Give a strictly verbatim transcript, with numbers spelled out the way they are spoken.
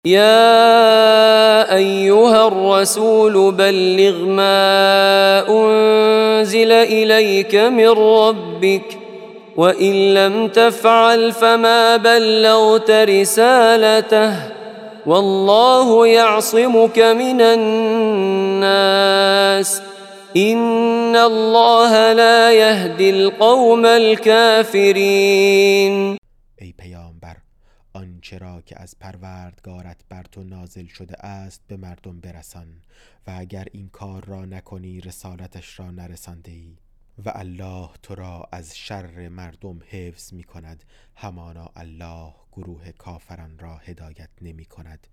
يا أيها الرسول بلغ ما أنزل إليك من ربك وإن لم تفعل فما بلغت رسالته والله يعصمك من الناس إن الله لا يهدي القوم الكافرين. ای پیامبر، آنچه را که از پروردگارت بر تو نازل شده است به مردم برسان و اگر این کار را نکنی رسالتش را نرسانده ای و الله تو را از شر مردم حفظ می کند، همانا الله گروه کافران را هدایت نمی کند.